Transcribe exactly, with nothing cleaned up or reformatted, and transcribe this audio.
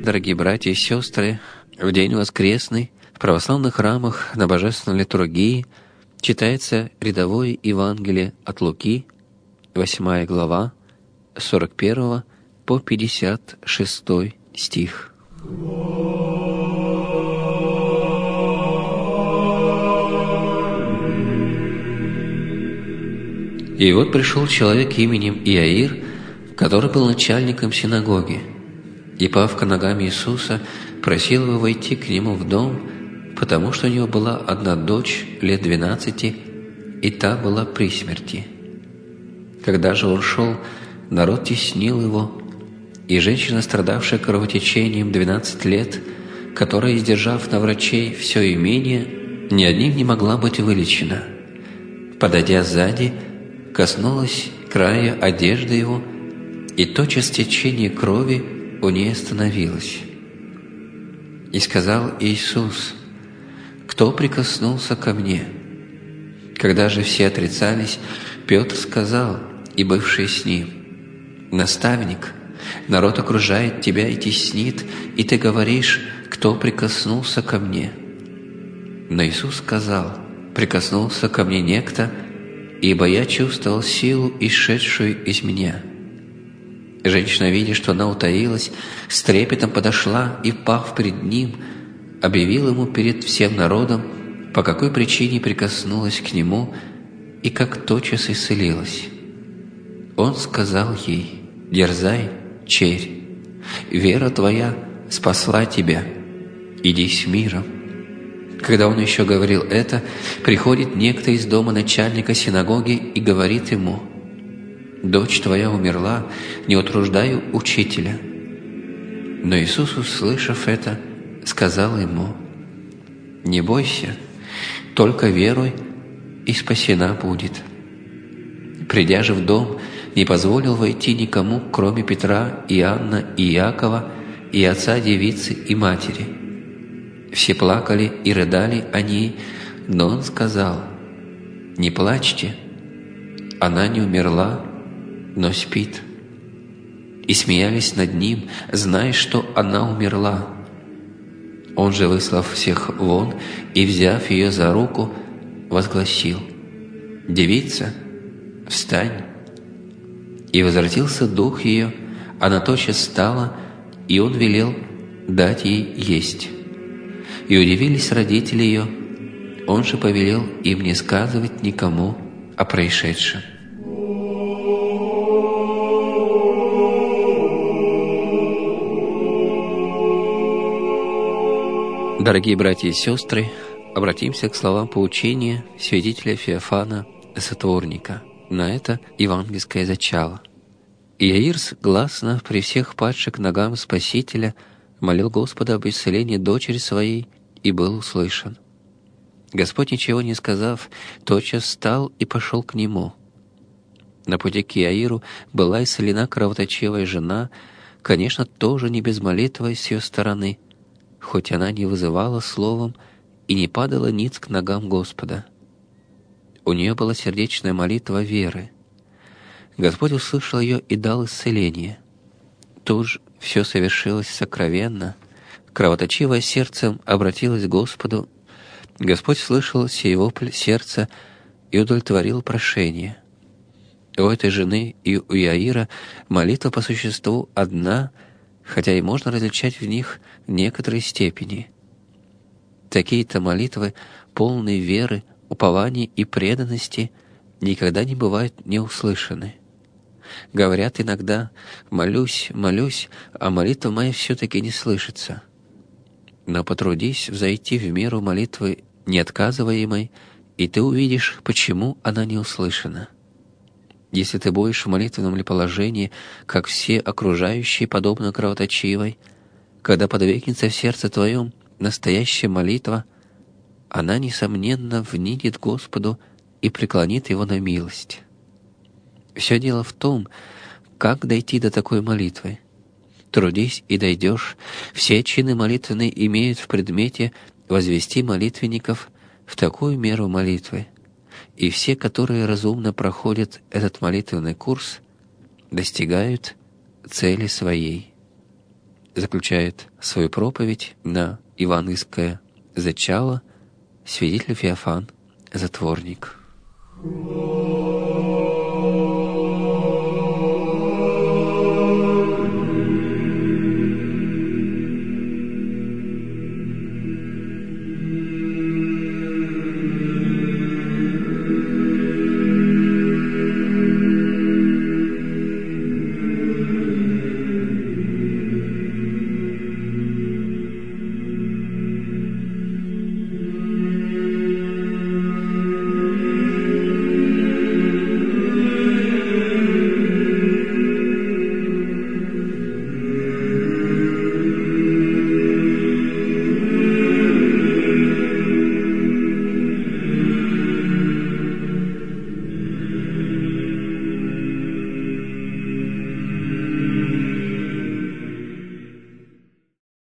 дорогие братья и сестры, в день воскресный в православных храмах на божественной литургии читается рядовое Евангелие от Луки, восьмая глава, с сорок первого по пятьдесят шестой стих. И вот пришел человек именем Иаир, который был начальником синагоги, и, пав к ногам Иисуса, просил его войти к нему в дом, потому что у него была одна дочь лет двенадцати, и та была при смерти. Когда же он шел, народ теснил его, и женщина, страдавшая кровотечением двенадцать лет, которая, издержав на врачей все имение, ни одним не могла быть вылечена, подойдя сзади, коснулась края одежды его, и тотчас течение крови у ней остановилось. И сказал Иисус: «Кто прикоснулся ко мне?» Когда же все отрицались, Петр сказал, и бывший с ним: «Наставник, народ окружает тебя и теснит, и ты говоришь: кто прикоснулся ко мне?» Но Иисус сказал: «Прикоснулся ко мне некто, ибо я чувствовал силу, исшедшую из меня». Женщина, видя, что она утаилась, с трепетом подошла и, пав перед ним, объявила ему перед всем народом, по какой причине прикоснулась к нему и как тотчас исцелилась. Он сказал ей: «Дерзай, черь, вера твоя спасла тебя, иди с миром». Когда он еще говорил это, приходит некто из дома начальника синагоги и говорит ему: «Дочь твоя умерла, не утруждай учителя». Но Иисус, услышав это, сказал ему: «Не бойся, только веруй, и спасена будет». Придя же в дом, не позволил войти никому, кроме Петра, Иоанна и Иакова, и отца девицы и матери. Все плакали и рыдали о ней, но он сказал: «Не плачьте, она не умерла, но спит». И смеялись над ним, зная, что она умерла. Он же, выслав всех вон и, взяв ее за руку, возгласил: «Девица, встань!» И возвратился дух ее, она тотчас встала, и он велел дать ей есть. И удивились родители ее, он же повелел им не сказывать никому о происшедшем. Дорогие братья и сестры, обратимся к словам поучения святителя Феофана Затворника на это евангельское зачало. Иаир гласно при всех падших к ногам Спасителя молил Господа об исцелении дочери своей, и был услышан. Господь, ничего не сказав, тотчас встал и пошел к нему. На пути к Иаиру была исцелена кровоточивая жена, конечно, тоже не без молитвы с ее стороны, хоть она не вызывала словом и не падала ниц к ногам Господа. У нее была сердечная молитва веры. Господь услышал ее и дал исцеление. Тут же все совершилось сокровенно. Кровоточивое сердцем обратилось к Господу. Господь слышал сей вопль сердца и удовлетворил прошение. У этой жены и у Иаира молитва по существу одна, хотя и можно различать в них некоторые степени. Такие-то молитвы, полные веры, упования и преданности, никогда не бывают не услышаны. Говорят иногда: «Молюсь, молюсь, а молитва моя все-таки не слышится». Но потрудись взойти в меру молитвы неотказываемой, и ты увидишь, почему она не услышана. Если ты будешь в молитвенном ли положении, как все окружающие, подобно кровоточивой, когда подвигнется в сердце твоем настоящая молитва, она, несомненно, внидит Господу и преклонит Его на милость. Все дело в том, как дойти до такой молитвы. Трудись и дойдешь. Все чины молитвенные имеют в предмете возвести молитвенников в такую меру молитвы, и все, которые разумно проходят этот молитвенный курс, достигают цели своей. заключает свою проповедь на Иванское зачало святитель Феофан Затворник.